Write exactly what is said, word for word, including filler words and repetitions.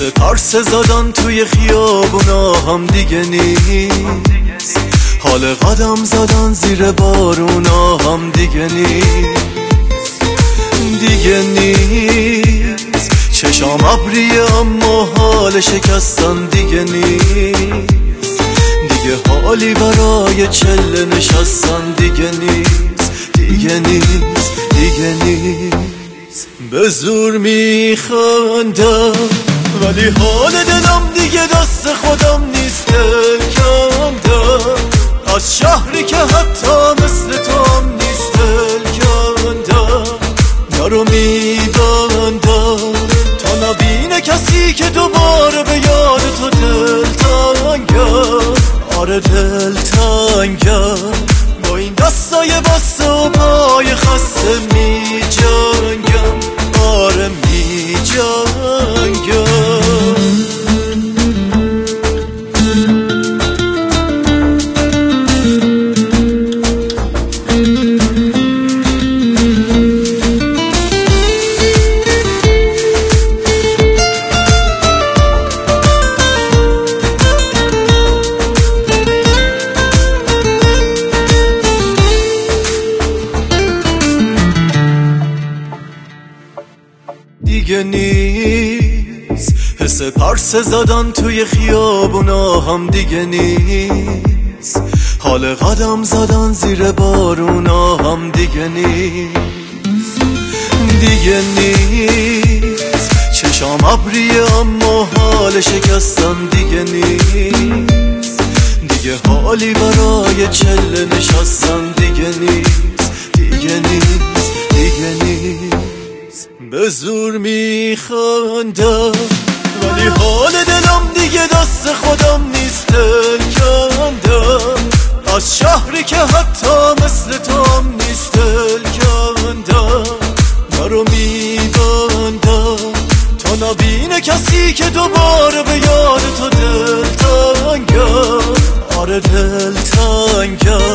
پرس زدن توی خیابونا هم دیگه نیست، حال قدم زدن زیر بارونا هم دیگه نیست، دیگه نیست. چشام ابریه اما حال شکستن دیگه نیست، دیگه حالی برای چله نشستن دیگه نیست، دیگه نیست، دیگه نیست. به زور میخندم ولی حال دلم دیگه دست خودم نیست، دل کندم از شهری که حتی مثل تو هم نیست، دل کندم درو میبندم تا نبینه کسی که دوباره به یاد تو دل تنگم، آره دل تنگم. با این دستای بسته و پای خسته می جنگم، آره می جنگم. دیگه نیست حس پرس زدن توی خیابونا هم دیگه نیست، حال قدم زدن زیر بارونا هم دیگه نیست، دیگه نیست. چشام ابریه اما حال شکستن دیگه نیست، دیگه حالی برای چله نشستن دیگه نیست، دیگه نیست، دیگه نیست. به زور میخندم ولی حال دلم دیگه دست خودم نیست، دل کندم از شهری که حتی مثل تو هم نیست، دل کندم درو میبندم تا نبینه کسی که دوباره به یاد تو دل تنگم، آره دل تنگم.